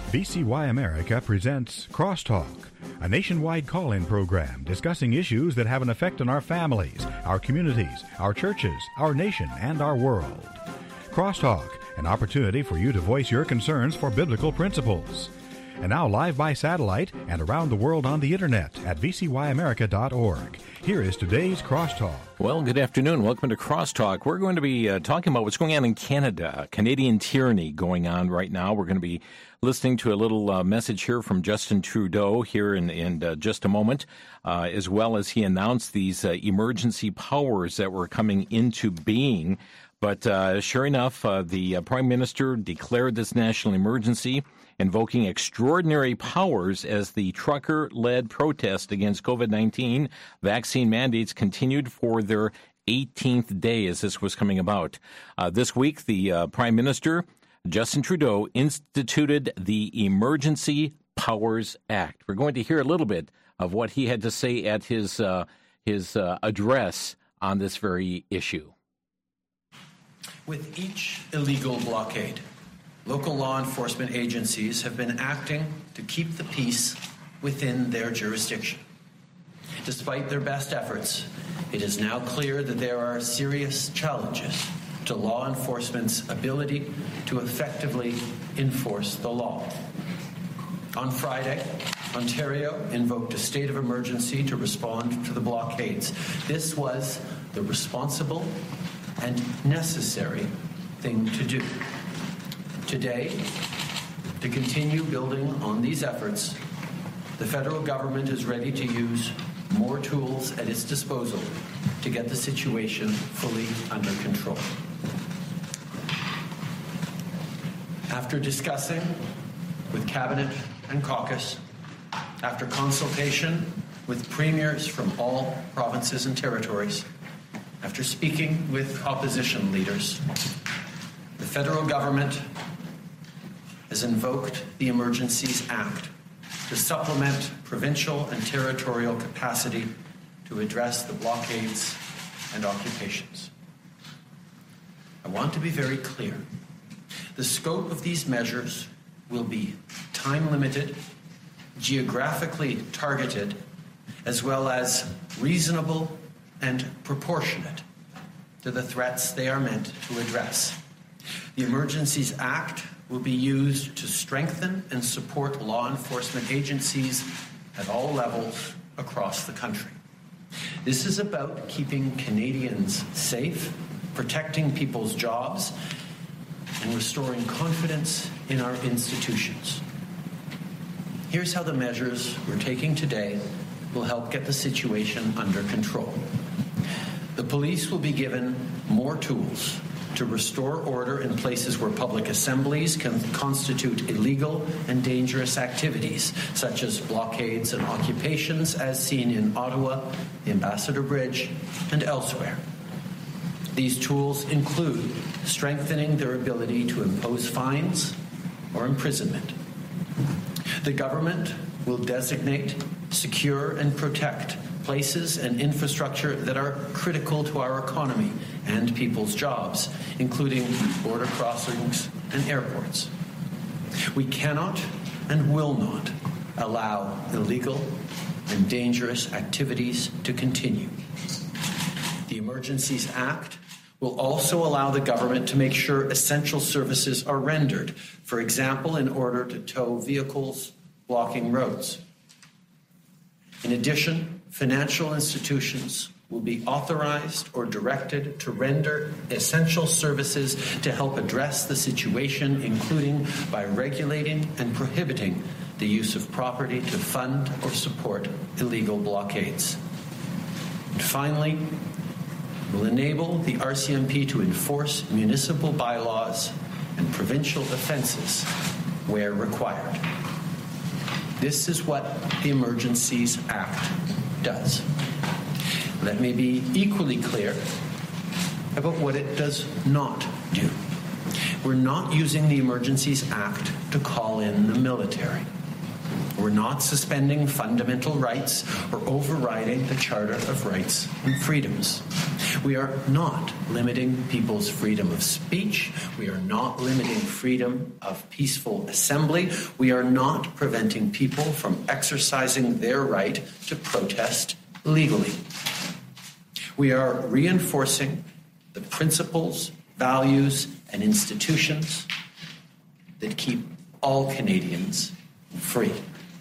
VCY America presents Crosstalk, a nationwide call-in program discussing issues that have an effect on our families, our communities, our churches, our nation, and our world. Crosstalk, an opportunity for you to voice your concerns for biblical principles. And now live by satellite and around the world on the internet at vcyamerica.org. Here is today's Crosstalk. Well, good afternoon. Welcome to Crosstalk. We're going to be talking about what's going on in Canada, Canadian tyranny going on right now. We're going to be listening to a little message here from Justin Trudeau here in just a moment, as well as he announced these emergency powers that were coming into being. But sure enough, the Prime Minister declared this national emergency, invoking extraordinary powers as the trucker-led protest against COVID-19 vaccine mandates continued for their 18th day as this was coming about. This week, the Prime Minister, Justin Trudeau, instituted the Emergency Powers Act. We're going to hear a little bit of what he had to say at his address on this very issue. With each illegal blockade, local law enforcement agencies have been acting to keep the peace within their jurisdiction. Despite their best efforts, it is now clear that there are serious challenges to law enforcement's ability to effectively enforce the law. On Friday, Ontario invoked a state of emergency to respond to the blockades. This was the responsible and necessary thing to do. Today, to continue building on these efforts, the federal government is ready to use more tools at its disposal to get the situation fully under control. After discussing with Cabinet and caucus, after consultation with premiers from all provinces and territories, after speaking with opposition leaders, the federal government has invoked the Emergencies Act to supplement provincial and territorial capacity to address the blockades and occupations. I want to be very clear. The scope of these measures will be time-limited, geographically targeted, as well as reasonable and proportionate to the threats they are meant to address. The Emergencies Act will be used to strengthen and support law enforcement agencies at all levels across the country. This is about keeping Canadians safe, protecting people's jobs, and restoring confidence in our institutions. Here's how the measures we're taking today will help get the situation under control. The police will be given more tools to restore order in places where public assemblies can constitute illegal and dangerous activities, such as blockades and occupations, as seen in Ottawa, the Ambassador Bridge, and elsewhere. These tools include strengthening their ability to impose fines or imprisonment. The government will designate, secure, and protect places and infrastructure that are critical to our economy and people's jobs, including border crossings and airports. We cannot and will not allow illegal and dangerous activities to continue. The Emergencies Act will also allow the government to make sure essential services are rendered, for example, in order to tow vehicles blocking roads. In addition, financial institutions will be authorized or directed to render essential services to help address the situation, including by regulating and prohibiting the use of property to fund or support illegal blockades. And finally, will enable the RCMP to enforce municipal bylaws and provincial offences where required. This is what the Emergencies Act does. Let me be equally clear about what it does not do. We're not using the Emergencies Act to call in the military. We're not suspending fundamental rights or overriding the Charter of Rights and Freedoms. We are not limiting people's freedom of speech. We are not limiting freedom of peaceful assembly. We are not preventing people from exercising their right to protest legally. We are reinforcing the principles, values, and institutions that keep all Canadians free.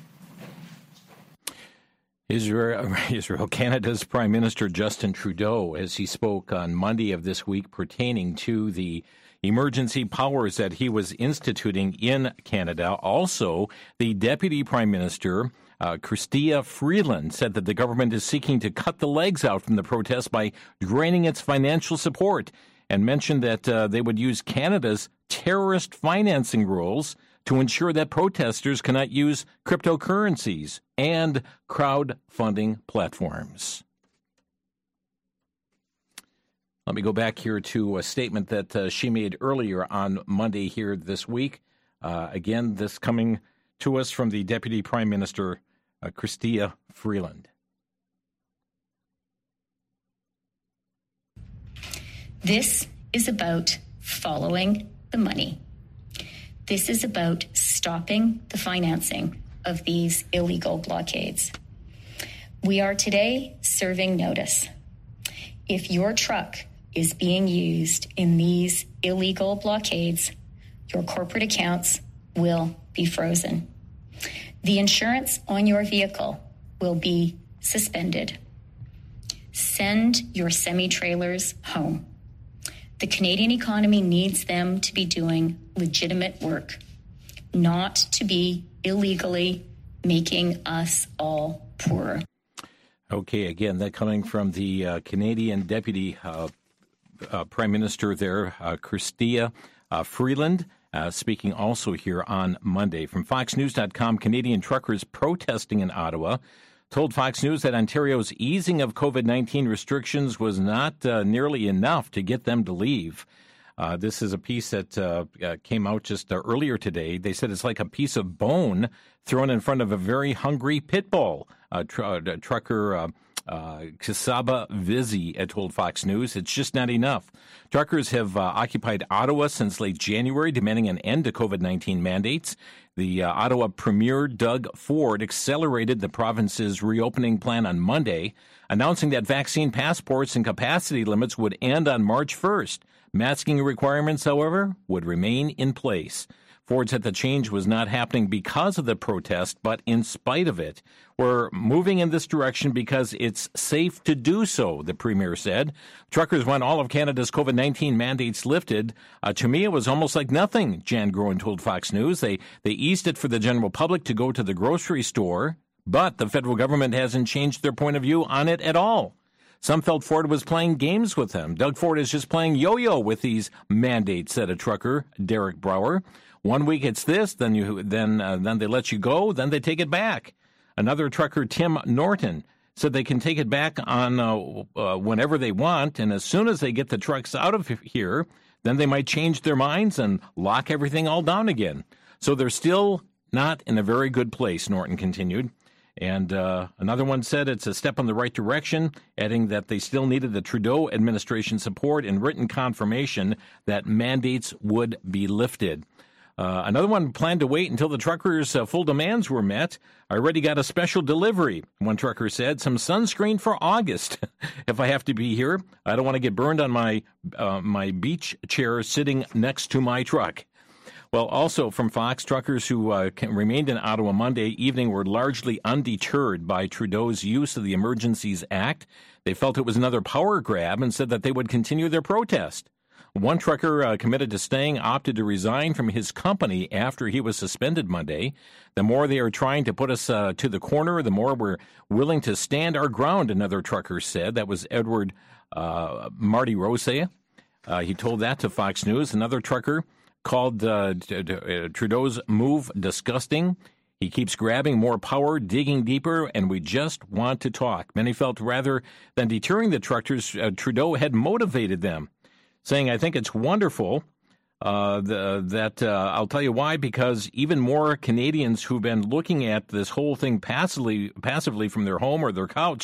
Israel, Canada's Prime Minister Justin Trudeau, as he spoke on Monday of this week pertaining to the emergency powers that he was instituting in Canada. Also, the Deputy Prime Minister, Chrystia Freeland, said that the government is seeking to cut the legs out from the protests by draining its financial support, and mentioned that they would use Canada's terrorist financing rules to ensure that protesters cannot use cryptocurrencies and crowdfunding platforms. Let me go back here to a statement that she made earlier on Monday here this week. Again, this coming to us from the Deputy Prime Minister, Chrystia Freeland. This is about following the money. This is about stopping the financing of these illegal blockades. We are today serving notice. If your truck is being used in these illegal blockades, your corporate accounts will be frozen. The insurance on your vehicle will be suspended. Send your semi-trailers home. The Canadian economy needs them to be doing legitimate work, not to be illegally making us all poorer. Okay, again, that coming from the Canadian Deputy Prime Minister there, Chrystia Freeland, speaking also here on Monday. From FoxNews.com, Canadian truckers protesting in Ottawa told Fox News that Ontario's easing of COVID-19 restrictions was not nearly enough to get them to leave. This is a piece that came out just earlier today. They said it's like a piece of bone thrown in front of a very hungry pit bull. Trucker Kisaba Vizzi told Fox News it's just not enough. Truckers have occupied Ottawa since late January, demanding an end to COVID-19 mandates. The Ottawa Premier Doug Ford accelerated the province's reopening plan on Monday, announcing that vaccine passports and capacity limits would end on March 1st. Masking requirements, however, would remain in place. Ford said the change was not happening because of the protest, but in spite of it. We're moving in this direction because it's safe to do so, the Premier said. Truckers want all of Canada's COVID-19 mandates lifted. To me, it was almost like nothing, Jan Groen told Fox News. They eased it for the general public to go to the grocery store, but the federal government hasn't changed their point of view on it at all. Some felt Ford was playing games with them. Doug Ford is just playing yo-yo with these mandates, said a trucker, Derek Brower. 1 week it's this, then they let you go, then they take it back. Another trucker, Tim Norton, said they can take it back on whenever they want, and as soon as they get the trucks out of here, then they might change their minds and lock everything all down again. So they're still not in a very good place, Norton continued. And another one said it's a step in the right direction, adding that they still needed the Trudeau administration support and written confirmation that mandates would be lifted. Another one planned to wait until the truckers' full demands were met. I already got a special delivery, one trucker said, some sunscreen for August. If I have to be here, I don't want to get burned on my beach chair sitting next to my truck. Well, also from Fox, truckers who remained in Ottawa Monday evening were largely undeterred by Trudeau's use of the Emergencies Act. They felt it was another power grab and said that they would continue their protest. One trucker committed to staying opted to resign from his company after he was suspended Monday. The more they are trying to put us to the corner, the more we're willing to stand our ground, another trucker said. That was Edward Marty Rose. He told that to Fox News. Another trucker called Trudeau's move disgusting. He keeps grabbing more power, digging deeper, and we just want to talk. Many felt rather than deterring the truckers, Trudeau had motivated them, saying, I think it's wonderful that I'll tell you why, because even more Canadians who've been looking at this whole thing passively from their home or their couch,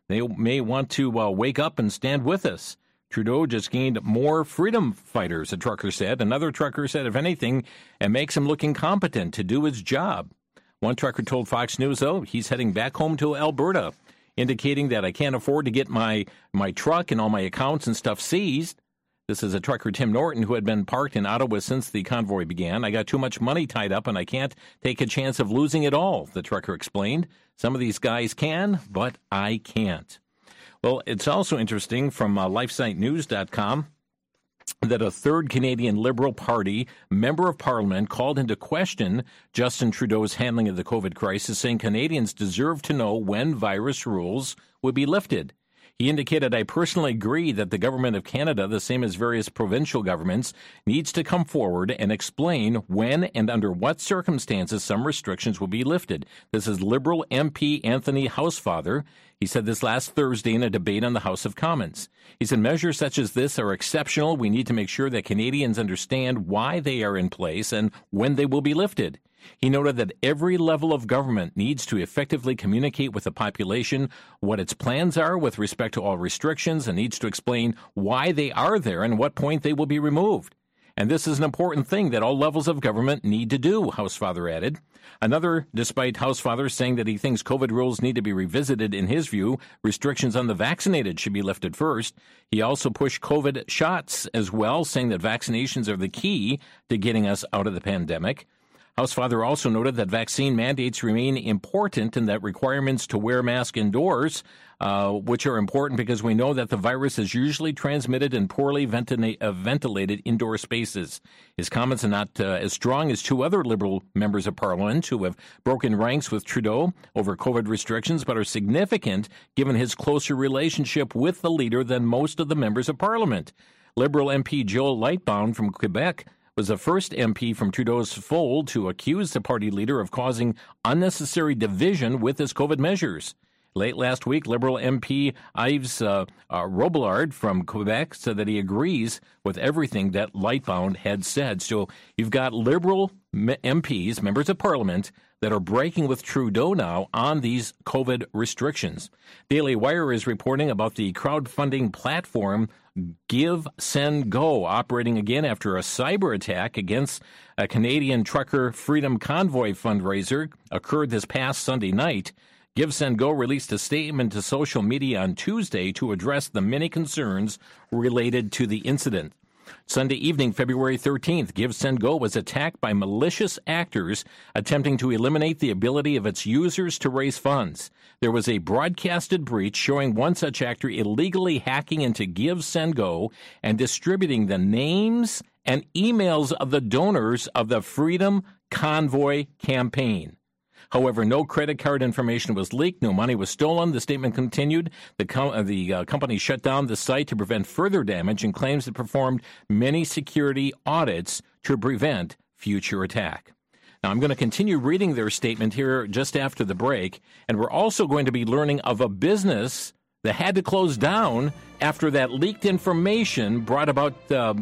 They may want to wake up and stand with us. Trudeau just gained more freedom fighters, a trucker said. Another trucker said, if anything, it makes him look incompetent to do his job. One trucker told Fox News, though, he's heading back home to Alberta, indicating that I can't afford to get my truck and all my accounts and stuff seized. This is a trucker, Tim Norton, who had been parked in Ottawa since the convoy began. I got too much money tied up, and I can't take a chance of losing it all, the trucker explained. Some of these guys can, but I can't. Well, it's also interesting from LifeSiteNews.com that a third Canadian Liberal Party member of Parliament called into question Justin Trudeau's handling of the COVID crisis, saying Canadians deserve to know when virus rules would be lifted. He indicated, I personally agree that the Government of Canada, the same as various provincial governments, needs to come forward and explain when and under what circumstances some restrictions will be lifted. This is Liberal MP Anthony Housefather. He said this last Thursday in a debate on the House of Commons. He said measures such as this are exceptional. We need to make sure that Canadians understand why they are in place and when they will be lifted. He noted that every level of government needs to effectively communicate with the population what its plans are with respect to all restrictions and needs to explain why they are there and what point they will be removed. And this is an important thing that all levels of government need to do, Housefather added. Another, despite Housefather saying that he thinks COVID rules need to be revisited, in his view, restrictions on the vaccinated should be lifted first. He also pushed COVID shots as well, saying that vaccinations are the key to getting us out of the pandemic. Housefather also noted that vaccine mandates remain important and that requirements to wear masks indoors, which are important because we know that the virus is usually transmitted in poorly ventilated indoor spaces. His comments are not as strong as two other Liberal members of Parliament who have broken ranks with Trudeau over COVID restrictions, but are significant given his closer relationship with the leader than most of the members of Parliament. Liberal MP Joel Lightbound from Quebec was the first MP from Trudeau's fold to accuse the party leader of causing unnecessary division with his COVID measures. Late last week, Liberal MP Yves Robillard from Quebec said that he agrees with everything that Lightbound had said. So you've got Liberal MPs, members of Parliament, that are breaking with Trudeau now on these COVID restrictions. Daily Wire is reporting about the crowdfunding platform Give, Send, Go, operating again after a cyber attack against a Canadian trucker Freedom Convoy fundraiser occurred this past Sunday night. Give, Send, Go released a statement to social media on Tuesday to address the many concerns related to the incident. Sunday evening, February 13th, Give, Send, Go was attacked by malicious actors attempting to eliminate the ability of its users to raise funds. There was a broadcasted breach showing one such actor illegally hacking into Give, Send, Go and distributing the names and emails of the donors of the Freedom Convoy campaign. However, no credit card information was leaked, no money was stolen. The statement continued. The company shut down the site to prevent further damage and claims it performed many security audits to prevent future attack. Now, I'm going to continue reading their statement here just after the break, and we're also going to be learning of a business that had to close down after that leaked information brought about,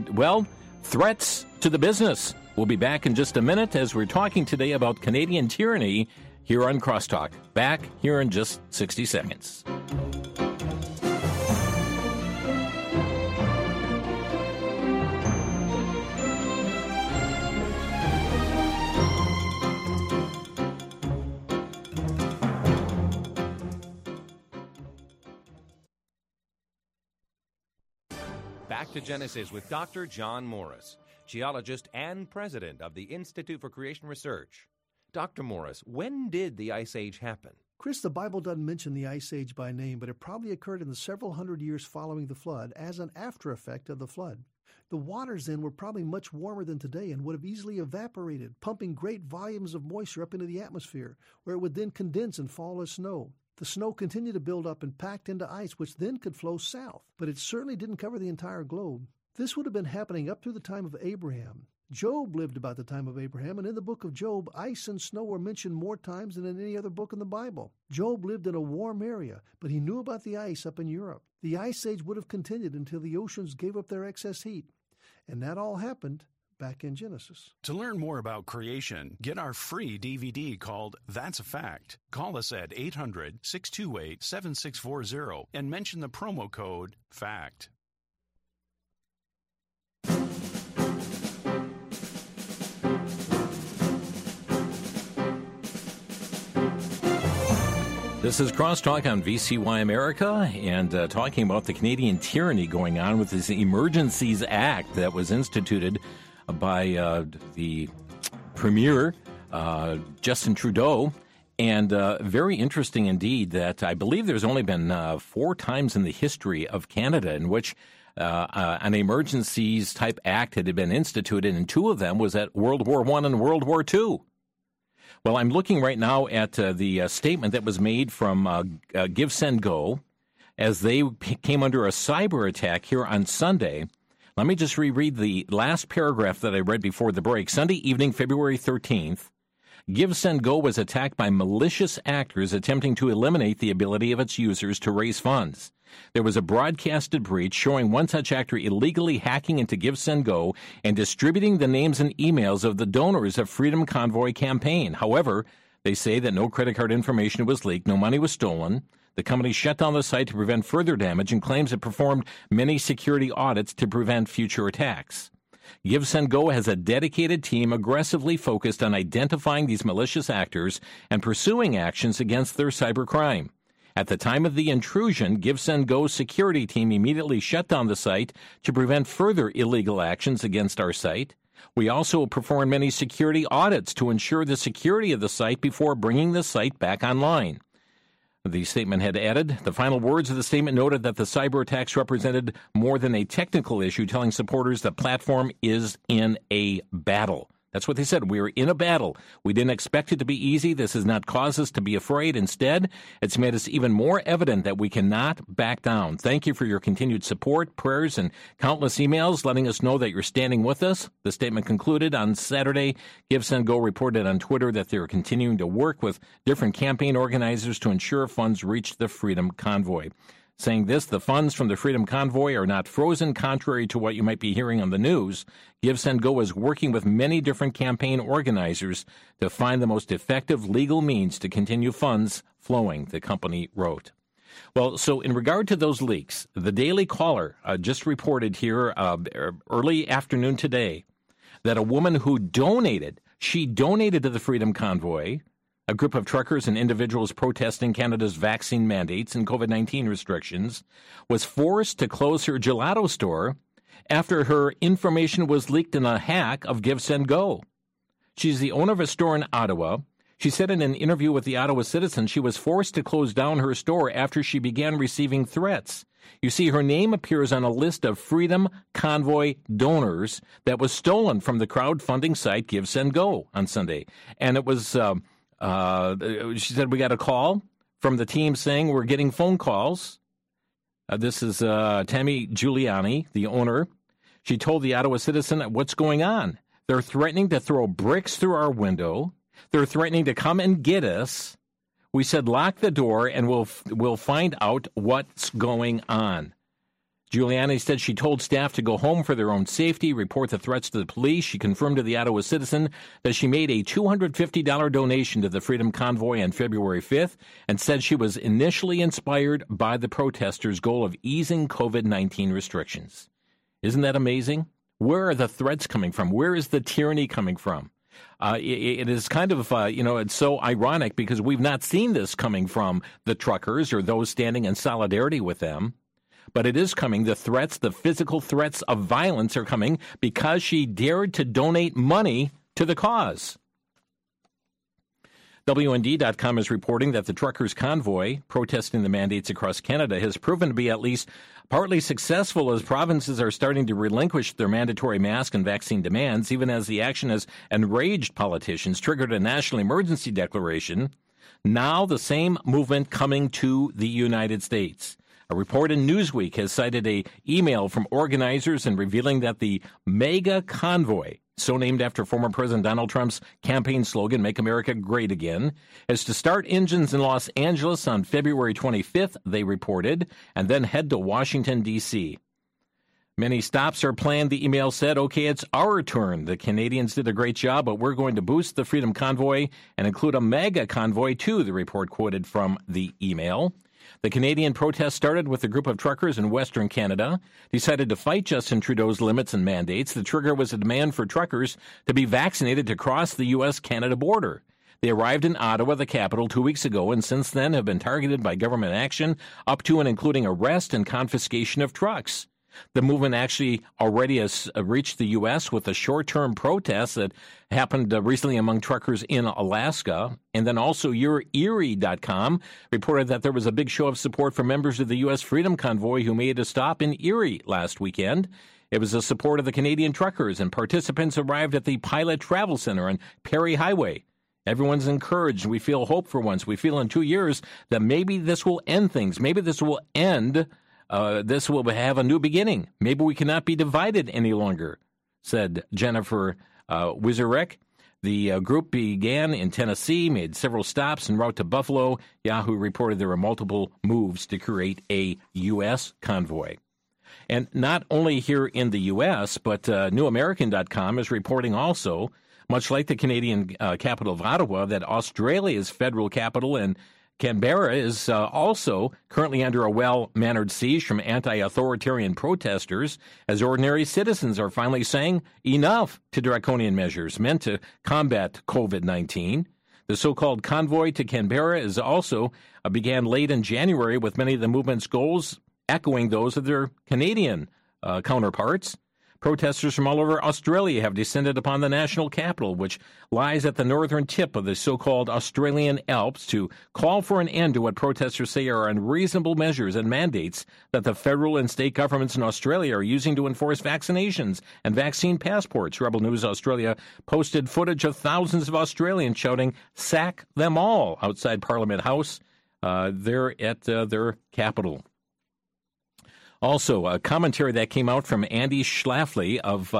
threats to the business. We'll be back in just a minute as we're talking today about Canadian tyranny here on Crosstalk. Back here in just 60 seconds. Back to Genesis with Dr. John Morris, geologist and president of the Institute for Creation Research. Dr. Morris, when did the Ice Age happen? Chris, the Bible doesn't mention the Ice Age by name, but it probably occurred in the several hundred years following the flood as an after effect of the flood. The waters then were probably much warmer than today and would have easily evaporated, pumping great volumes of moisture up into the atmosphere, where it would then condense and fall as snow. The snow continued to build up and packed into ice, which then could flow south, but it certainly didn't cover the entire globe. This would have been happening up through the time of Abraham. Job lived about the time of Abraham, and in the book of Job, ice and snow were mentioned more times than in any other book in the Bible. Job lived in a warm area, but he knew about the ice up in Europe. The Ice Age would have continued until the oceans gave up their excess heat. And that all happened back in Genesis. To learn more about creation, get our free DVD called That's a Fact. Call us at 800-628-7640 and mention the promo code FACT. This is Crosstalk on VCY America, and talking about the Canadian tyranny going on with this Emergencies Act that was instituted by the Premier, Justin Trudeau. And very interesting indeed that I believe there's only been 4 times in the history of Canada in which an emergencies type act had been instituted, and 2 of them was at World War I and World War II. Well, I'm looking right now at the statement that was made from GiveSendGo as they came under a cyber attack here on Sunday. Let me just reread the last paragraph that I read before the break. Sunday evening, February 13th, GiveSendGo was attacked by malicious actors attempting to eliminate the ability of its users to raise funds. There was a broadcasted breach showing one such actor illegally hacking into GiveSendGo and distributing the names and emails of the donors of Freedom Convoy campaign. However, they say that no credit card information was leaked, no money was stolen. The company shut down the site to prevent further damage and claims it performed many security audits to prevent future attacks. GiveSendGo has a dedicated team aggressively focused on identifying these malicious actors and pursuing actions against their cybercrime. At the time of the intrusion, GiveSendGo's security team immediately shut down the site to prevent further illegal actions against our site. We also performed many security audits to ensure the security of the site before bringing the site back online. The statement had added, the final words of the statement noted that the cyber attacks represented more than a technical issue, telling supporters the platform is in a battle. That's what they said. We are in a battle. We didn't expect it to be easy. This has not caused us to be afraid. Instead, it's made us even more evident that we cannot back down. Thank you for your continued support, prayers, and countless emails letting us know that you're standing with us. The statement concluded on Saturday. GiveSendGo reported on Twitter that they are continuing to work with different campaign organizers to ensure funds reach the Freedom Convoy. Saying this, the funds from the Freedom Convoy are not frozen, contrary to what you might be hearing on the news. GiveSendGo is working with many different campaign organizers to find the most effective legal means to continue funds flowing, the company wrote. Well, so in regard to those leaks, the Daily Caller just reported here early afternoon today that a woman who donated to the Freedom Convoy, a group of truckers and individuals protesting Canada's vaccine mandates and COVID-19 restrictions, was forced to close her gelato store after her information was leaked in a hack of GiveSendGo. She's the owner of a store in Ottawa. She said in an interview with the Ottawa Citizen she was forced to close down her store after she began receiving threats. You see, her name appears on a list of Freedom Convoy donors that was stolen from the crowdfunding site GiveSendGo on Sunday. And it was... she said, we got a call from the team saying we're getting phone calls. This is Tammy Giuliani, the owner. She told the Ottawa Citizen, what's going on? They're threatening to throw bricks through our window. They're threatening to come and get us. We said, lock the door and we'll find out what's going on. Giuliani said she told staff to go home for their own safety, report the threats to the police. She confirmed to the Ottawa Citizen that she made a $250 donation to the Freedom Convoy on February 5th and said she was initially inspired by the protesters' goal of easing COVID-19 restrictions. Isn't that amazing? Where are the threats coming from? Where is the tyranny coming from? It is kind of, it's so ironic because we've not seen this coming from the truckers or those standing in solidarity with them. But it is coming. The threats, the physical threats of violence are coming because she dared to donate money to the cause. WND.com is reporting that the truckers' convoy protesting the mandates across Canada has proven to be at least partly successful as provinces are starting to relinquish their mandatory mask and vaccine demands, even as the action has enraged politicians, triggered a national emergency declaration. Now the same movement coming to the United States. A report in Newsweek has cited an email from organizers and revealing that the Mega Convoy, so named after former President Donald Trump's campaign slogan, Make America Great Again, is to start engines in Los Angeles on February 25th, they reported, and then head to Washington, D.C. Many stops are planned, the email said. Okay, it's our turn. The Canadians did a great job, but we're going to boost the Freedom Convoy and include a mega convoy, too, the report quoted from the email. The Canadian protest started with a group of truckers in Western Canada, decided to fight Justin Trudeau's limits and mandates. The trigger was a demand for truckers to be vaccinated to cross the U.S.-Canada border. They arrived in Ottawa, the capital, 2 weeks ago, and since then have been targeted by government action up to and including arrest and confiscation of trucks. The movement actually already has reached the U.S. with a short-term protest that happened recently among truckers in Alaska. And then also Erie.com reported that there was a big show of support for members of the U.S. Freedom Convoy who made a stop in Erie last weekend. It was the support of the Canadian truckers, and participants arrived at the Pilot Travel Center on Perry Highway. Everyone's encouraged. We feel hope for once. We feel in 2 years that maybe this will end things. Maybe this will end. This will have a new beginning. Maybe we cannot be divided any longer, said Jennifer Wizarek. The group began in Tennessee, made several stops en route to Buffalo. Yahoo reported there were multiple moves to create a U.S. convoy. And not only here in the U.S., but NewAmerican.com is reporting also, much like the Canadian capital of Ottawa, that Australia's federal capital and Canberra is also currently under a well-mannered siege from anti-authoritarian protesters, as ordinary citizens are finally saying enough to draconian measures meant to combat COVID-19. The so-called convoy to Canberra is also began late in January, with many of the movement's goals echoing those of their Canadian counterparts. Protesters from all over Australia have descended upon the national capital, which lies at the northern tip of the so-called Australian Alps, to call for an end to what protesters say are unreasonable measures and mandates that the federal and state governments in Australia are using to enforce vaccinations and vaccine passports. Rebel News Australia posted footage of thousands of Australians shouting, "Sack them all," outside Parliament House there at their capital. Also, a commentary that came out from Andy Schlafly of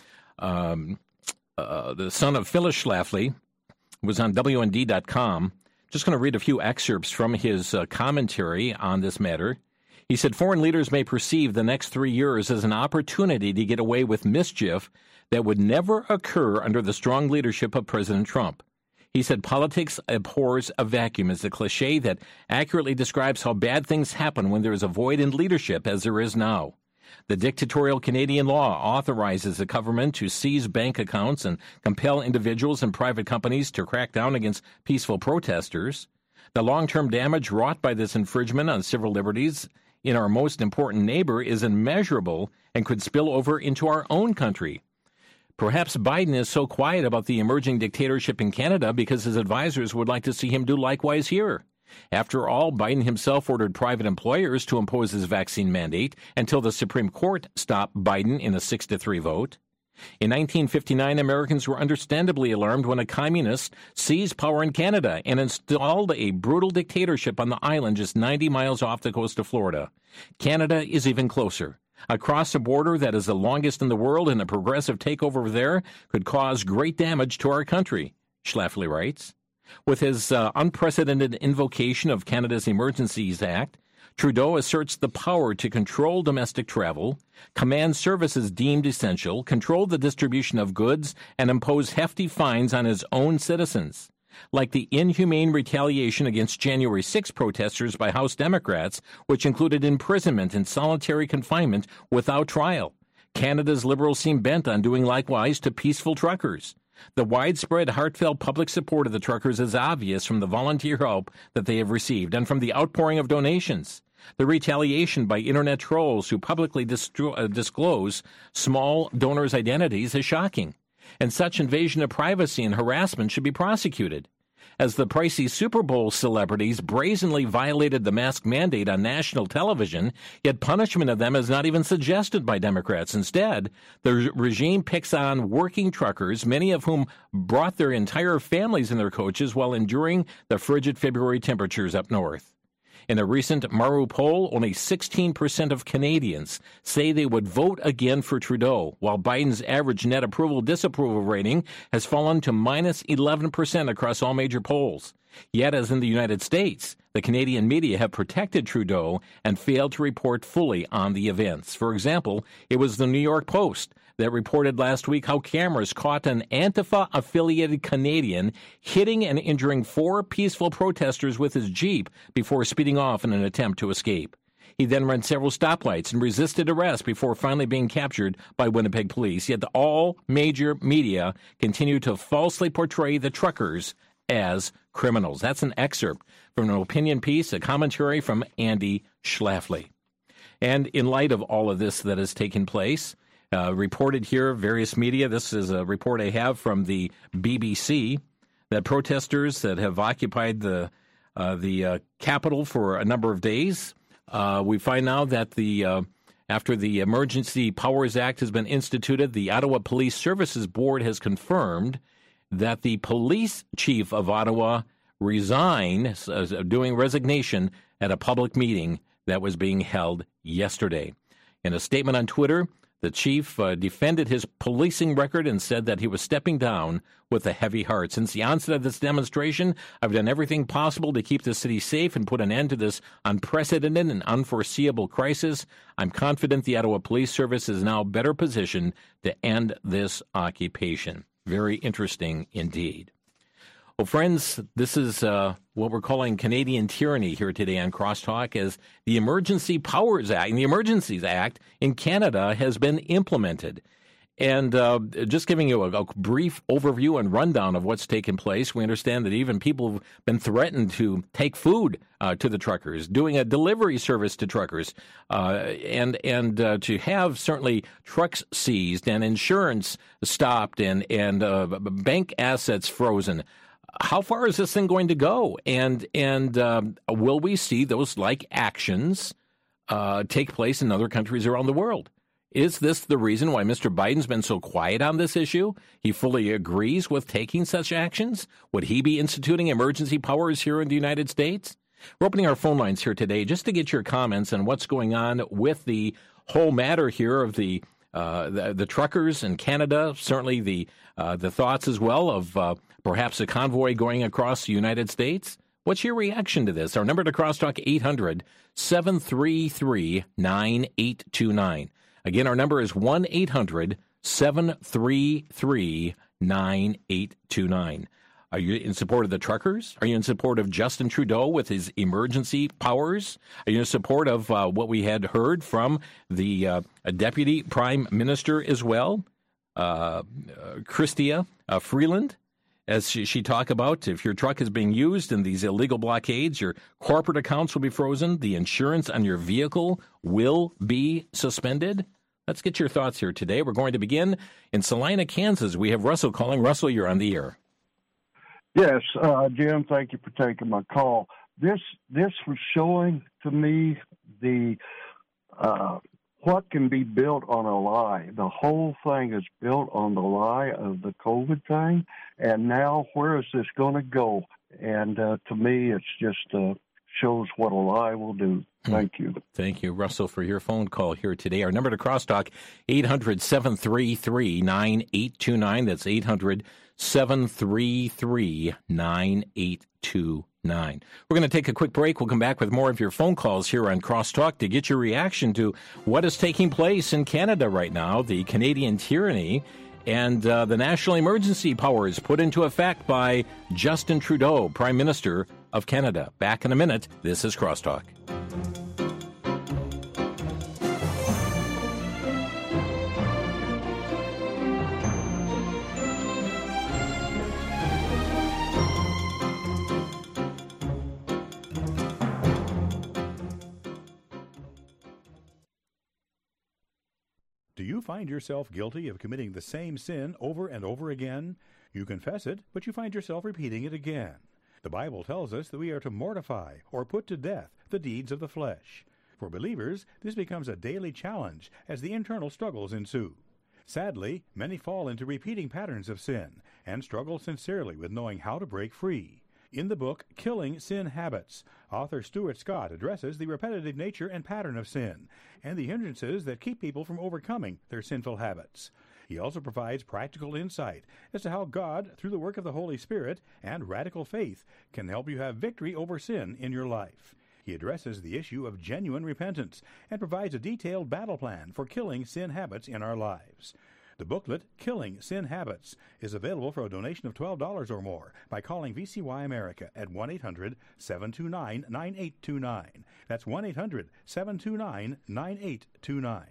the son of Phyllis Schlafly, was on WND.com. Just going to read a few excerpts from his commentary on this matter. He said, foreign leaders may perceive the next 3 years as an opportunity to get away with mischief that would never occur under the strong leadership of President Trump. He said, politics abhors a vacuum is a cliche that accurately describes how bad things happen when there is a void in leadership, as there is now. The dictatorial Canadian law authorizes the government to seize bank accounts and compel individuals and private companies to crack down against peaceful protesters. The long-term damage wrought by this infringement on civil liberties in our most important neighbor is immeasurable and could spill over into our own country. Perhaps Biden is so quiet about the emerging dictatorship in Canada because his advisors would like to see him do likewise here. After all, Biden himself ordered private employers to impose his vaccine mandate until the Supreme Court stopped Biden in a 6-3 vote. In 1959, Americans were understandably alarmed when a communist seized power in Canada and installed a brutal dictatorship on the island just 90 miles off the coast of Florida. Canada is even closer. Across a border that is the longest in the world, and a progressive takeover there could cause great damage to our country, Schlafly writes. With his unprecedented invocation of Canada's Emergencies Act, Trudeau asserts the power to control domestic travel, command services deemed essential, control the distribution of goods, and impose hefty fines on his own citizens. Like the inhumane retaliation against January 6 protesters by House Democrats, which included imprisonment and solitary confinement without trial. Canada's Liberals seem bent on doing likewise to peaceful truckers. The widespread, heartfelt public support of the truckers is obvious from the volunteer help that they have received and from the outpouring of donations. The retaliation by Internet trolls who publicly disclose small donors' identities is shocking. And such invasion of privacy and harassment should be prosecuted. As the pricey Super Bowl celebrities brazenly violated the mask mandate on national television, yet punishment of them is not even suggested by Democrats. Instead, the regime picks on working truckers, many of whom brought their entire families in their coaches while enduring the frigid February temperatures up north. In a recent Maru poll, only 16% of Canadians say they would vote again for Trudeau, while Biden's average net approval-disapproval rating has fallen to minus 11% across all major polls. Yet, as in the United States, the Canadian media have protected Trudeau and failed to report fully on the events. For example, it was the New York Post that reported last week how cameras caught an Antifa-affiliated Canadian hitting and injuring 4 peaceful protesters with his Jeep before speeding off in an attempt to escape. He then ran several stoplights and resisted arrest before finally being captured by Winnipeg police. Yet all major media continue to falsely portray the truckers as criminals. That's an excerpt from an opinion piece, a commentary from Andy Schlafly. And in light of all of this that has taken place, reported here, various media, this is a report I have from the BBC, that protesters that have occupied the Capitol for a number of days, we find now that after the Emergency Powers Act has been instituted, the Ottawa Police Services Board has confirmed that the police chief of Ottawa resigned, doing resignation at a public meeting that was being held yesterday. In a statement on Twitter, the chief defended his policing record and said that he was stepping down with a heavy heart. Since the onset of this demonstration, I've done everything possible to keep the city safe and put an end to this unprecedented and unforeseeable crisis. I'm confident the Ottawa Police Service is now better positioned to end this occupation. Very interesting indeed. Well, friends, this is what we're calling Canadian tyranny here today on Crosstalk, as the Emergency Powers Act and the Emergencies Act in Canada has been implemented. And just giving you a brief overview and rundown of what's taken place, we understand that even people have been threatened to take food to the truckers, doing a delivery service to truckers, and to have certainly trucks seized and insurance stopped and bank assets frozen. How far is this thing going to go? And will we see those like actions take place in other countries around the world? Is this the reason why Mr. Biden's been so quiet on this issue? He fully agrees with taking such actions? Would he be instituting emergency powers here in the United States? We're opening our phone lines here today just to get your comments on what's going on with the whole matter here of the truckers in Canada, certainly the thoughts as well of perhaps a convoy going across the United States. What's your reaction to this? Our number to Crosstalk, 800-733-9829. Again, our number is 1-800-733-9829. Are you in support of the truckers? Are you in support of Justin Trudeau with his emergency powers? Are you in support of what we had heard from the Deputy Prime Minister as well, Chrystia Freeland? As she talked about, if your truck is being used in these illegal blockades, your corporate accounts will be frozen. The insurance on your vehicle will be suspended. Let's get your thoughts here today. We're going to begin in Salina, Kansas. We have Russell calling. Russell, you're on the air. Yes, Jim, thank you for taking my call. This was showing to me the what can be built on a lie. The whole thing is built on the lie of the COVID thing, and now where is this going to go? And to me, it's just shows what a lie will do. Thank you. Thank you, Russell, for your phone call here today. Our number to Crosstalk, 800-733-9829. That's 800-733-9829. We're going to take a quick break. We'll come back with more of your phone calls here on Crosstalk to get your reaction to what is taking place in Canada right now, the Canadian tyranny, and the national emergency powers put into effect by Justin Trudeau, Prime Minister of Canada. Back in a minute. This is Crosstalk. Do you find yourself guilty of committing the same sin over and over again? You confess it, but you find yourself repeating it again. The Bible tells us that we are to mortify or put to death the deeds of the flesh. For believers, this becomes a daily challenge as the internal struggles ensue. Sadly, many fall into repeating patterns of sin and struggle sincerely with knowing how to break free. In the book Killing Sin Habits, author Stuart Scott addresses the repetitive nature and pattern of sin and the hindrances that keep people from overcoming their sinful habits. He also provides practical insight as to how God, through the work of the Holy Spirit and radical faith, can help you have victory over sin in your life. He addresses the issue of genuine repentance and provides a detailed battle plan for killing sin habits in our lives. The booklet, Killing Sin Habits, is available for a donation of $12 or more by calling VCY America at 1-800-729-9829. That's 1-800-729-9829.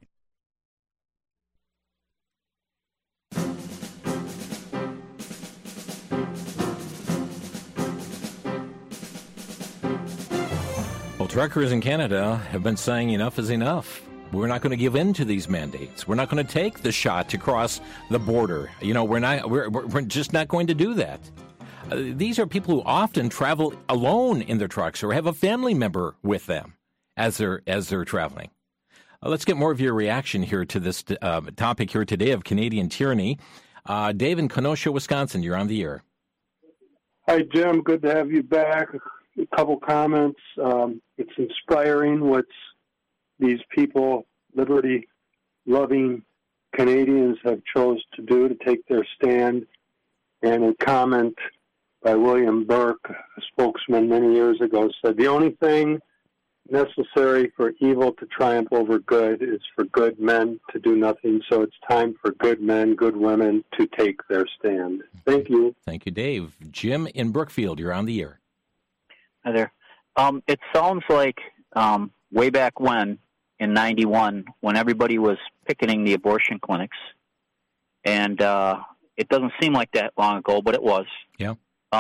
Well, truckers in Canada have been saying enough is enough. We're not going to give in to these mandates. We're not going to take the shot to cross the border. We're just not going to do that. These are people who often travel alone in their trucks or have a family member with them as they're traveling. Let's get more of your reaction here to this topic here today of Canadian tyranny. Dave in Kenosha, Wisconsin, you're on the air. Hi, Jim. Good to have you back. A couple comments. It's inspiring what these people, liberty-loving Canadians, have chose to do to take their stand. And a comment by William Burke, a spokesman many years ago, said, the only thing necessary for evil to triumph over good is for good men to do nothing. So it's time for good men, good women to take their stand. Thank you. Thank you, Dave. Jim in Brookfield, you're on the air. Hi there. It sounds like way back when, in 91, when everybody was picketing the abortion clinics, and it doesn't seem like that long ago, but it was. Yeah.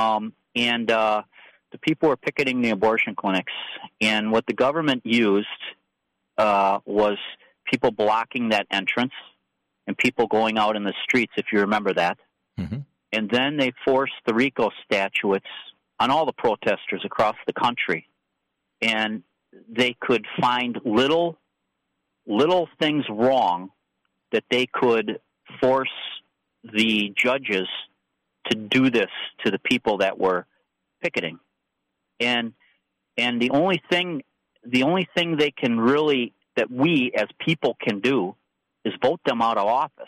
The people were picketing the abortion clinics, and what the government used was people blocking that entrance and people going out in the streets, if you remember that. Mm-hmm. And then they forced the RICO statutes on all the protesters across the country. And they could find little things wrong that they could force the judges to do this to the people that were picketing. And the only thing they can really, that we as people can do, is vote them out of office.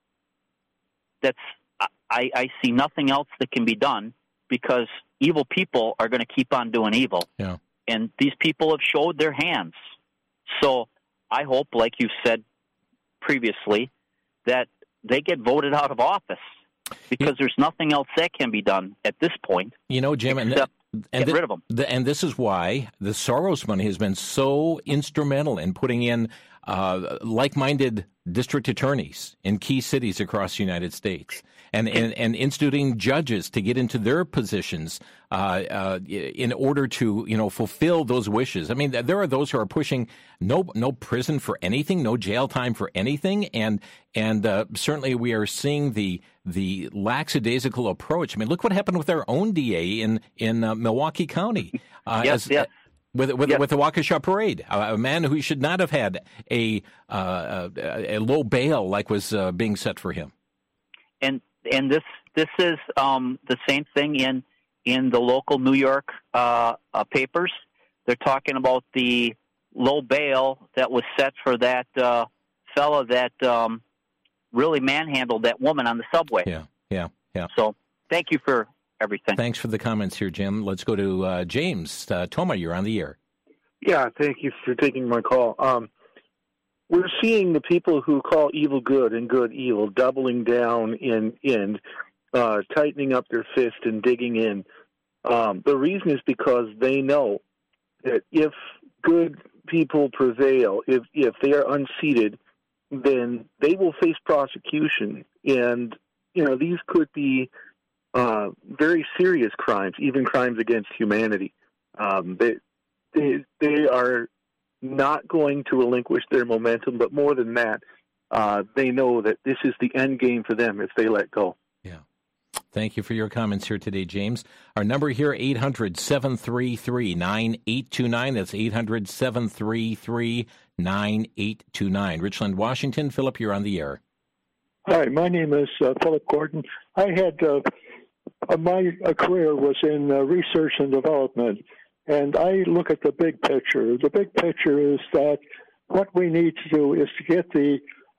I see nothing else that can be done, because evil people are going to keep on doing evil. Yeah. And these people have showed their hands. So I hope, like you said previously, that they get voted out of office, because there's nothing else that can be done at this point. You know, Jim, get rid of them. And this is why the Soros money has been so instrumental in putting in like-minded district attorneys in key cities across the United States, and instituting judges to get into their positions in order to fulfill those wishes. I mean, there are those who are pushing no prison for anything, no jail time for anything, and certainly we are seeing the lackadaisical approach. I mean, look what happened with our own DA in Milwaukee County. Yes. With the Waukesha Parade, a man who should not have had a low bail like was being set for him. And this is the same thing in the local New York papers. They're talking about the low bail that was set for that fella that really manhandled that woman on the subway. Yeah. So thank you for everything. Thanks for the comments here, Jim. Let's go to James. Toma, you're on the air. Yeah, thank you for taking my call. We're seeing the people who call evil good and good evil doubling down in tightening up their fist and digging in. The reason is because they know that if good people prevail, if they are unseated, then they will face prosecution. And, these could be very serious crimes, even crimes against humanity. They are not going to relinquish their momentum, but more than that, they know that this is the end game for them if they let go. Yeah. Thank you for your comments here today, James. Our number here, 800-733-9829. That's 800-733-9829. Richland, Washington. Philip, you're on the air. Hi, my name is Philip Gordon. I had my career was in research and development, and I look at the big picture. The big picture is that what we need to do is to get the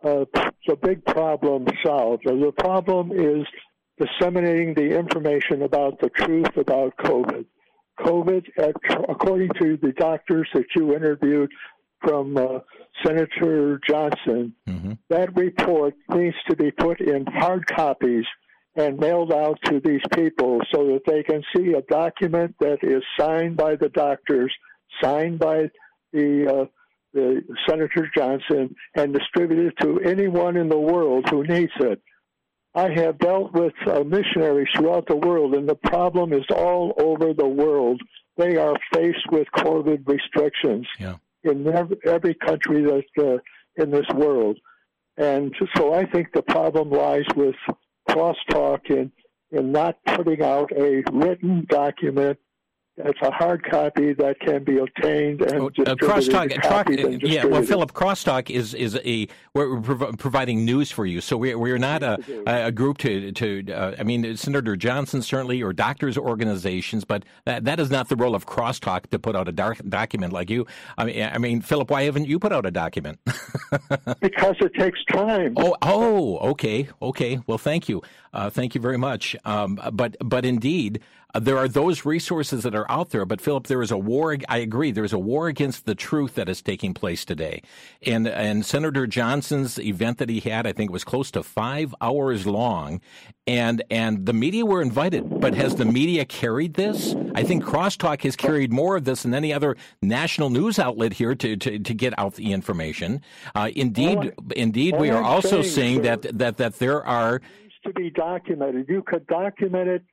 big problem solved. And the problem is disseminating the information about the truth about COVID. COVID, according to the doctors that you interviewed from Senator Johnson, that report needs to be put in hard copies and mailed out to these people so that they can see a document that is signed by the doctors, signed by the Senator Johnson, and distributed to anyone in the world who needs it. I have dealt with missionaries throughout the world, and the problem is all over the world. They are faced with COVID restrictions in every country that's in this world. And so I think the problem lies with crosstalk in not putting out a written document that's a hard copy that can be obtained and distributed. Well, Philip, Crosstalk is we're providing news for you. So we're not a group to I mean, Senator Johnson certainly, or doctors' organizations, but that is not the role of Crosstalk to put out a document like you. I mean, Philip, why haven't you put out a document? Because it takes time. Okay. Well, thank you. Thank you very much. But indeed, there are those resources that are out there. But Philip, there is a war. I agree. There is a war against the truth that is taking place today. And Senator Johnson's event that he had, I think, was close to 5 hours long. And the media were invited. But has the media carried this? I think Crosstalk has carried more of this than any other national news outlet here to get out the information. Indeed, we are also saying that there are to be documented. You could document it,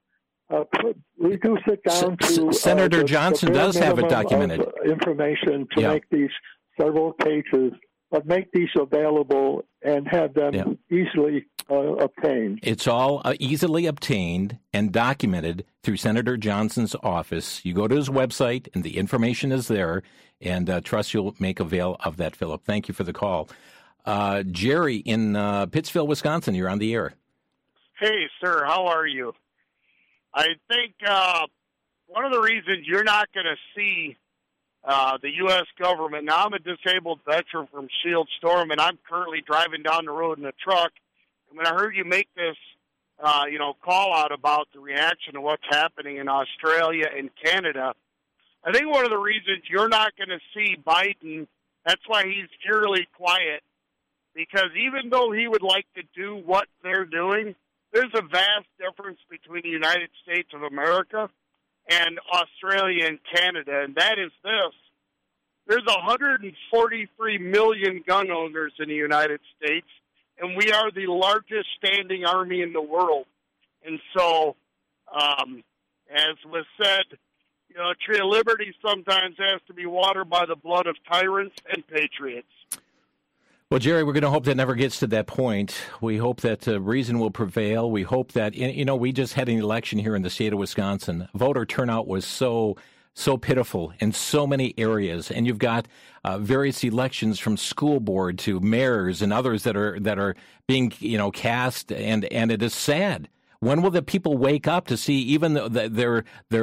reduce it down to Senator Johnson does have it documented. Information to make these several pages, but make these available and have them easily obtained. It's all easily obtained and documented through Senator Johnson's office. You go to his website, and the information is there. And trust you'll make avail of that, Philip. Thank you for the call. Jerry in Pittsfield, Wisconsin, you're on the air. Hey, sir, how are you? I think one of the reasons you're not going to see the U.S. government, now I'm a disabled veteran from Shield Storm, and I'm currently driving down the road in a truck, and when I heard you make this, call out about the reaction to what's happening in Australia and Canada, I think one of the reasons you're not going to see Biden, that's why he's eerily quiet, because even though he would like to do what they're doing, there's a vast difference between the United States of America and Australia and Canada, and that is this. There's 143 million gun owners in the United States, and we are the largest standing army in the world. And so, as was said, a tree of liberty sometimes has to be watered by the blood of tyrants and patriots. Well, Jerry, we're going to hope that never gets to that point. We hope that reason will prevail. We hope that, we just had an election here in the state of Wisconsin. Voter turnout was so pitiful in so many areas. And you've got various elections from school board to mayors and others that are being, cast. And it is sad. When will the people wake up to see even their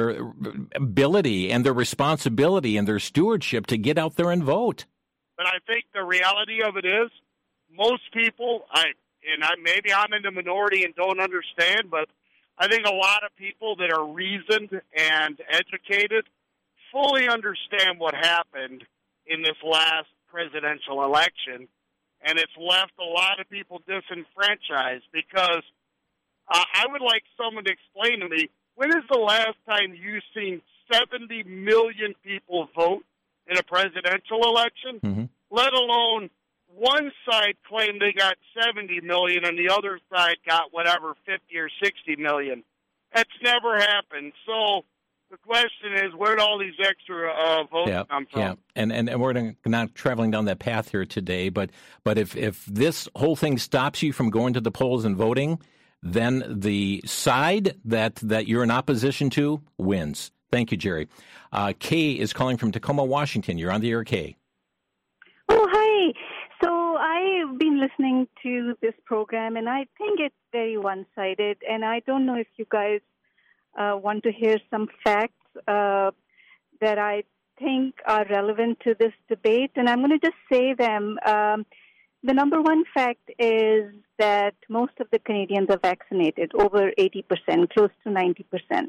ability and their responsibility and their stewardship to get out there and vote? But I think the reality of it is most people, maybe I'm in the minority and don't understand, but I think a lot of people that are reasoned and educated fully understand what happened in this last presidential election, and it's left a lot of people disenfranchised because I would like someone to explain to me, when is the last time you've seen 70 million people vote in a presidential election, let alone one side claim they got 70 million and the other side got whatever, 50 or 60 million. That's never happened. So the question is, where did all these extra votes come from? Yeah, and we're not traveling down that path here today, but if this whole thing stops you from going to the polls and voting, then the side that you're in opposition to wins. Thank you, Jerry. Kay is calling from Tacoma, Washington. You're on the air, Kay. Oh, hi. So I've been listening to this program, and I think it's very one-sided, and I don't know if you guys want to hear some facts that I think are relevant to this debate, and I'm going to just say them. The number one fact is that most of the Canadians are vaccinated, over 80%, close to 90%.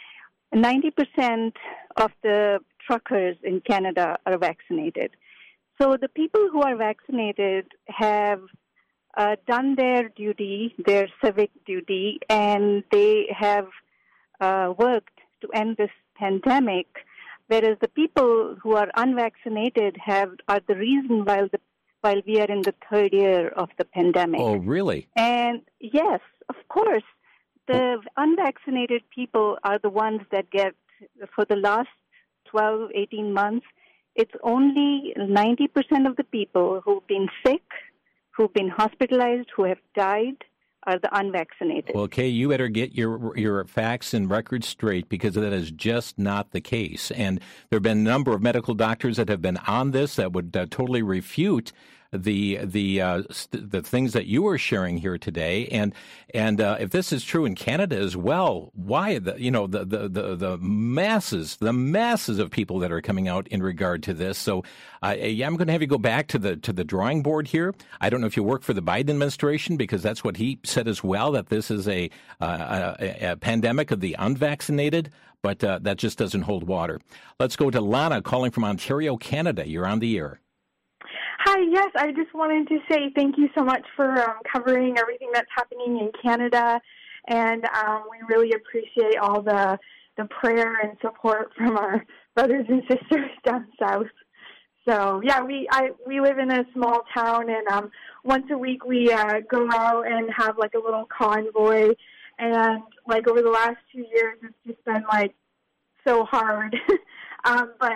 90% of the truckers in Canada are vaccinated. So the people who are vaccinated have done their duty, their civic duty, and they have worked to end this pandemic, whereas the people who are unvaccinated are the reason while we are in the third year of the pandemic. Oh, really? And yes, of course, the unvaccinated people are the ones that get, for the last 12, 18 months, it's only 90% of the people who've been sick, who've been hospitalized, who have died, are the unvaccinated. Well, Kay, you better get your facts and records straight, because that is just not the case. And there have been a number of medical doctors that have been on this that would totally refute the things that you are sharing here today. And if this is true in Canada as well, why the masses of people that are coming out in regard to this? So I'm going to have you go back to the drawing board here. I don't know if you work for the Biden administration, because that's what he said as well, that this is a pandemic of the unvaccinated, but that just doesn't hold water. Let's go to Lana calling from Ontario, Canada. You're on the air. Hi, yes, I just wanted to say thank you so much for covering everything that's happening in Canada, and we really appreciate all the prayer and support from our brothers and sisters down south. So, yeah, we live in a small town, and once a week we go out and have, like, a little convoy, and, like, over the last 2 years it's just been, like, so hard. But,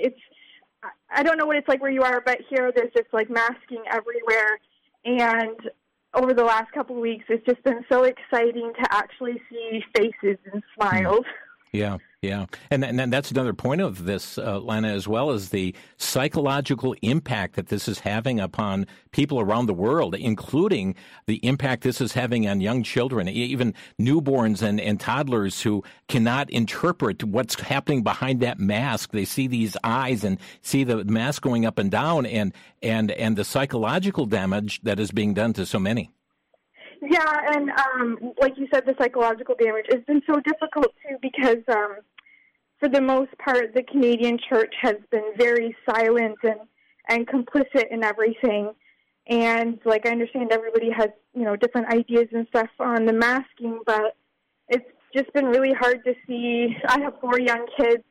I don't know what it's like where you are, but here there's just, like, masking everywhere. And over the last couple of weeks, it's just been so exciting to actually see faces and smiles. Yeah. And that's another point of this, Lana, as well, as the psychological impact that this is having upon people around the world, including the impact this is having on young children, even newborns and toddlers who cannot interpret what's happening behind that mask. They see these eyes and see the mask going up and down, and the psychological damage that is being done to so many. Yeah, and like you said, the psychological damage has been so difficult, too, because for the most part, the Canadian church has been very silent and complicit in everything. And, like, I understand everybody has, different ideas and stuff on the masking, but it's just been really hard to see. I have 4 young kids,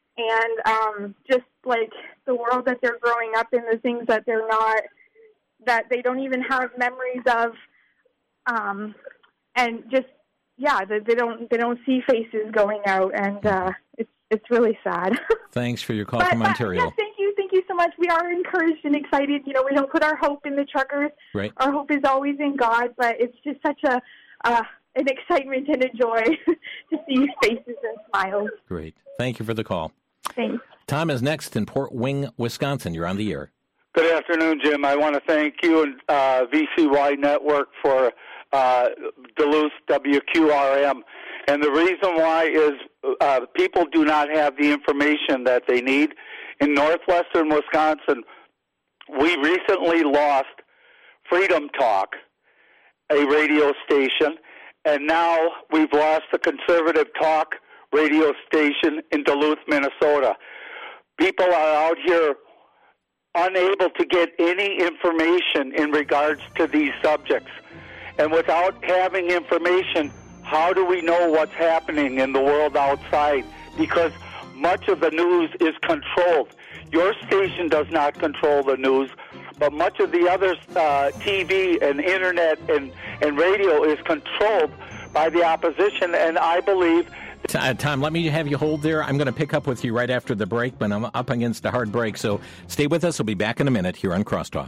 and just, like, the world that they're growing up in, the things that that they don't even have memories of, and just, they don't see faces going out, and it's really sad. Thanks for your call from Ontario. Yeah, thank you so much. We are encouraged and excited. We don't put our hope in the truckers. Right. Our hope is always in God, but it's just such an excitement and a joy to see faces and smiles. Great. Thank you for the call. Thanks. Tom is next in Port Wing, Wisconsin. You're on the air. Good afternoon, Jim. I want to thank you and VCY Network for Duluth WQRM. And the reason why is people do not have the information that they need. In northwestern Wisconsin, we recently lost Freedom Talk, a radio station, and now we've lost the Conservative Talk radio station in Duluth, Minnesota. People are out here unable to get any information in regards to these subjects. And without having information, how do we know what's happening in the world outside? Because much of the news is controlled. Your station does not control the news, but much of the other TV and internet and radio is controlled by the opposition, and I believe... Tom, let me have you hold there. I'm going to pick up with you right after the break, but I'm up against a hard break, so stay with us. We'll be back in a minute here on Crosstalk.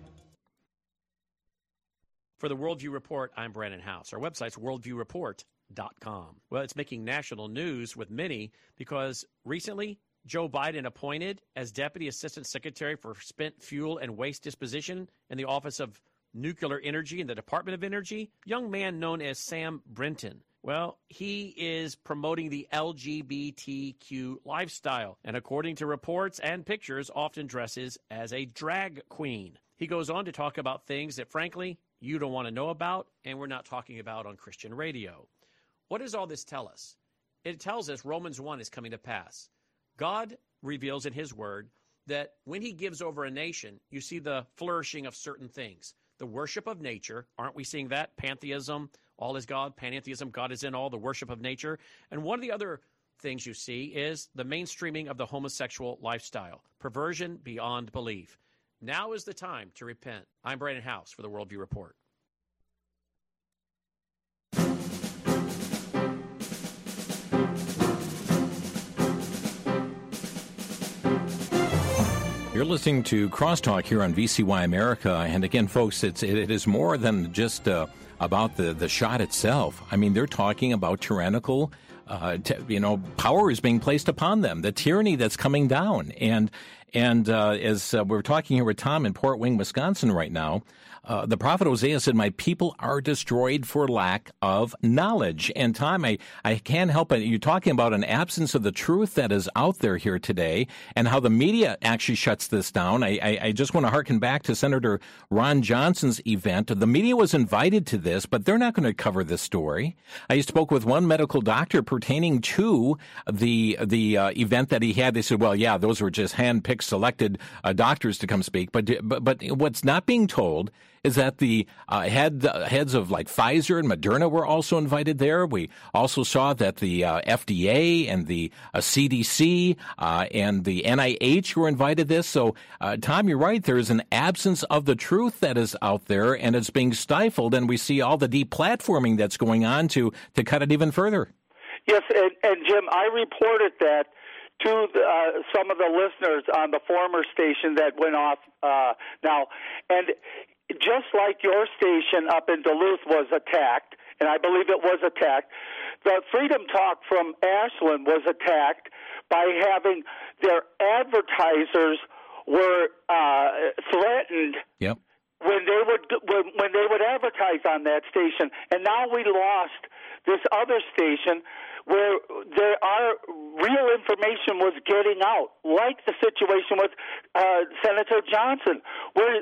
For the Worldview Report, I'm Brandon House. Our website's worldviewreport.com. Well, it's making national news with many because recently Joe Biden appointed as Deputy Assistant Secretary for Spent Fuel and Waste Disposition in the Office of Nuclear Energy in the Department of Energy, a young man known as Sam Brinton. Well, he is promoting the LGBTQ lifestyle, and according to reports and pictures, often dresses as a drag queen. He goes on to talk about things that, frankly, you don't want to know about, and we're not talking about on Christian radio. What does all this tell us? It tells us Romans 1 is coming to pass. God reveals in his word that when he gives over a nation, you see the flourishing of certain things. The worship of nature, aren't we seeing that? Pantheism, all is God, panentheism, God is in all, the worship of nature. And one of the other things you see is the mainstreaming of the homosexual lifestyle, perversion beyond belief. Now is the time to repent. I'm Brandon House for the Worldview Report. You're listening to Crosstalk here on VCY America. And again, folks, it is more than just about the shot itself. I mean, they're talking about tyrannical, power is being placed upon them, the tyranny that's coming down. And as we're talking here with Tom in Port Wing, Wisconsin right now, the prophet Hosea said, "My people are destroyed for lack of knowledge." And Tom, I can't help it. You're talking about an absence of the truth that is out there here today and how the media actually shuts this down. I just want to harken back to Senator Ron Johnson's event. The media was invited to this, but they're not going to cover this story. I spoke with one medical doctor pertaining to the event that he had. They said, well, yeah, those were just hand-picked, selected doctors to come speak. But what's not being told is that the heads of like Pfizer and Moderna were also invited there. We also saw that the FDA and the CDC and the NIH were invited this. So, Tom, you're right. There is an absence of the truth that is out there, and it's being stifled, and we see all the deplatforming that's going on to cut it even further. Yes, and Jim, I reported that to some of the listeners on the former station that went off now. And just like your station up in Duluth was attacked, and I believe it was attacked, the Freedom Talk from Ashland was attacked by having their advertisers were threatened. Yep. When they would advertise on that station, and now we lost this other station where real information was getting out, like the situation with Senator Johnson, where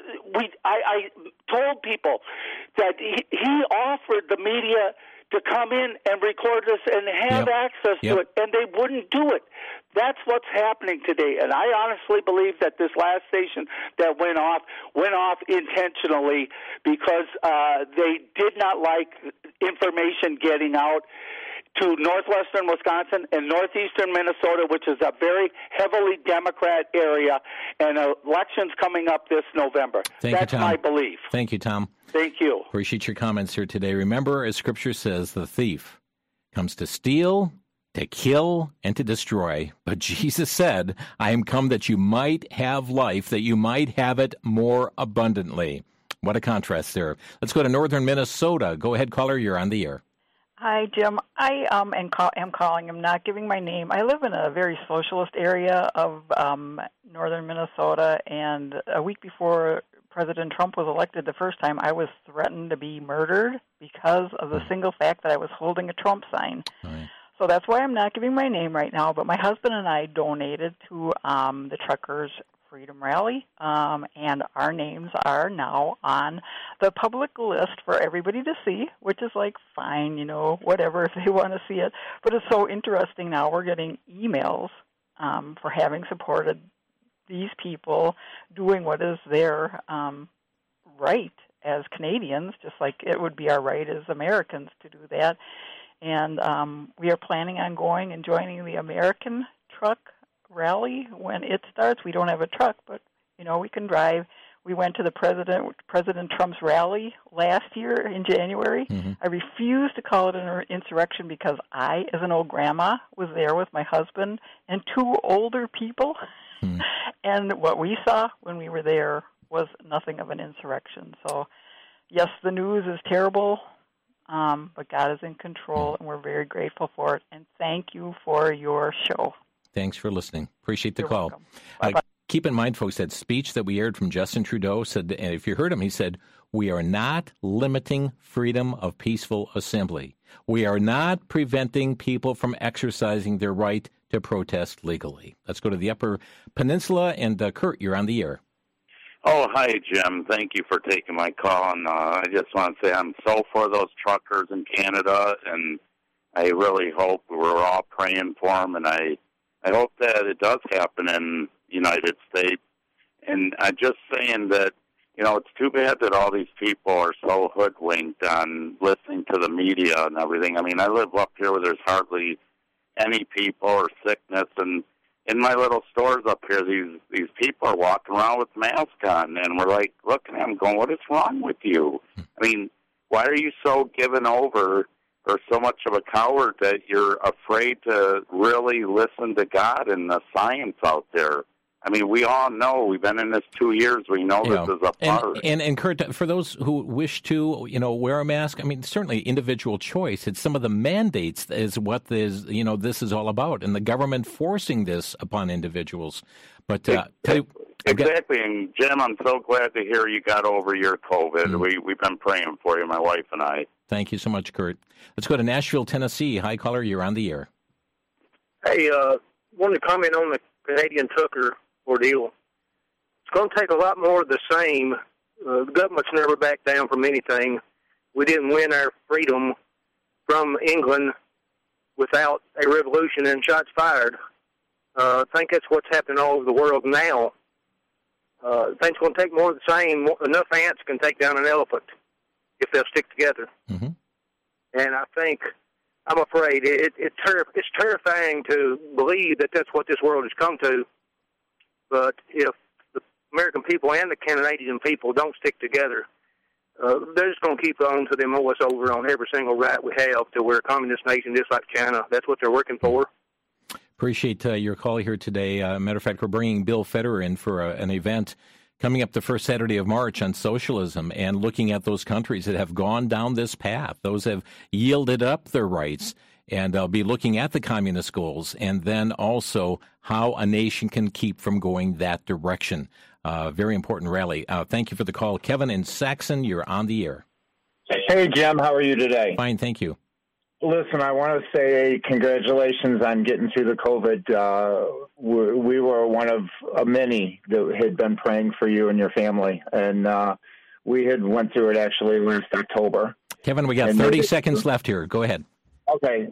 I told people that he offered the media to come in and record this and have access to it, and they wouldn't do it. That's what's happening today, and I honestly believe that this last station that went off intentionally because they did not like information getting out to northwestern Wisconsin and northeastern Minnesota, which is a very heavily Democrat area, and elections coming up this November. That's my belief. Thank you, Tom. Thank you. Appreciate your comments here today. Remember, as Scripture says, the thief comes to steal, to kill, and to destroy. But Jesus said, I am come that you might have life, that you might have it more abundantly. What a contrast there. Let's go to northern Minnesota. Go ahead, caller. You're on the air. Hi, Jim. I am calling. I'm not giving my name. I live in a very socialist area of northern Minnesota, and a week before President Trump was elected the first time, I was threatened to be murdered because of the single fact that I was holding a Trump sign. Right. So that's why I'm not giving my name right now, but my husband and I donated to the Truckers' Freedom Rally, and our names are now on the public list for everybody to see, which is like fine, whatever if they want to see it. But it's so interesting now. We're getting emails for having supported these people doing what is their right as Canadians, just like it would be our right as Americans to do that. And we are planning on going and joining the American Truck Rally when it starts. We don't have a truck, but we can drive. We went to the President Trump's rally last year in January. Mm-hmm. I refused to call it an insurrection because I, as an old grandma, was there with my husband and two older people. Mm-hmm. And what we saw when we were there was nothing of an insurrection. So, yes, the news is terrible, but God is in control, and we're very grateful for it. And thank you for your show. Thanks for listening. Appreciate the You're call. welcome. Keep in mind, folks, that speech that we aired from Justin Trudeau said, and if you heard him, he said, we are not limiting freedom of peaceful assembly. We are not preventing people from exercising their right to protest legally. Let's go to the Upper Peninsula, and Kurt, you're on the air. Oh, hi, Jim. Thank you for taking my call. And I just want to say I'm so for those truckers in Canada, and I really hope we're all praying for them, and I hope that it does happen in the United States. And I'm just saying that, it's too bad that all these people are so hoodwinked on listening to the media and everything. I mean, I live up here where there's hardly any people or sickness, and in my little stores up here, these people are walking around with masks on, and we're like looking at them going, what is wrong with you? I mean, why are you so given over or so much of a coward that you're afraid to really listen to God and the science out there? I mean, we all know, we've been in this 2 years, we know this is a part. And Kurt, for those who wish to, wear a mask, I mean, certainly individual choice. It's some of the mandates is what this is all about, and the government forcing this upon individuals. But exactly, and Jim, I'm so glad to hear you got over your COVID. We've been praying for you, my wife and I. Thank you so much, Kurt. Let's go to Nashville, Tennessee. Hi, caller, you're on the air. Hey, wanted to comment on the Canadian trucker ordeal. It's going to take a lot more of the same. The government's never backed down from anything. We didn't win our freedom from England without a revolution and shots fired. I think that's what's happening all over the world now. I think it's going to take more of the same. Enough ants can take down an elephant if they'll stick together. Mm-hmm. And I'm afraid it's terrifying to believe that that's what this world has come to. But if the American people and the Canadian people don't stick together, they're just going to keep on to them mow us over on every single right we have till we're a communist nation just like China. That's what they're working for. Appreciate your call here today. Matter of fact, we're bringing Bill Federer in for an event coming up the first Saturday of March on socialism and looking at those countries that have gone down this path. Those have yielded up their rights. And I'll be looking at the communist goals and then also how a nation can keep from going that direction. Very important rally. Thank you for the call. Kevin in Saxon, you're on the air. Hey, Jim. How are you today? Fine, thank you. Listen, I want to say congratulations on getting through the COVID. We were one of many that had been praying for you and your family. And we had went through it actually last October. Kevin, we got 30 seconds left here. Go ahead. Okay.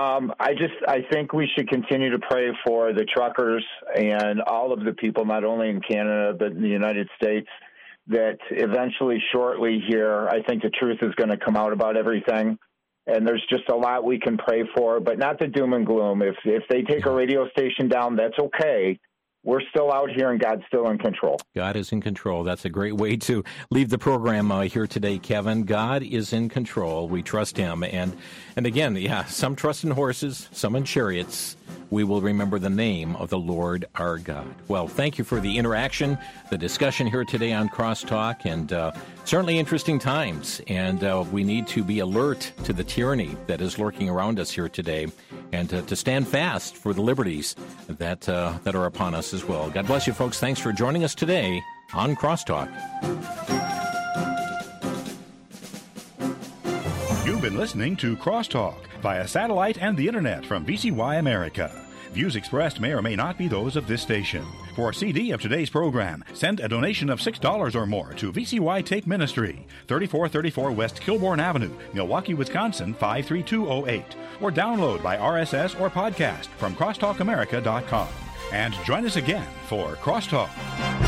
I think we should continue to pray for the truckers and all of the people, not only in Canada, but in the United States, that eventually, shortly here, I think the truth is going to come out about everything. And there's just a lot we can pray for, but not the doom and gloom. If they take a radio station down, that's okay. We're still out here, and God's still in control. God is in control. That's a great way to leave the program here today, Kevin. God is in control. We trust him. And again, some trust in horses, some in chariots. We will remember the name of the Lord our God. Well, thank you for the interaction, the discussion here today on Crosstalk, and certainly interesting times. And we need to be alert to the tyranny that is lurking around us here today, and to stand fast for the liberties that are upon us as well. God bless you, folks. Thanks for joining us today on Crosstalk. You've been listening to Crosstalk via satellite and the internet from VCY America. Views expressed may or may not be those of this station. For a CD of today's program, send a donation of $6 or more to VCY Take Ministry, 3434 West Kilbourne Avenue, Milwaukee, Wisconsin, 53208, or download by RSS or podcast from crosstalkamerica.com. And join us again for Crosstalk.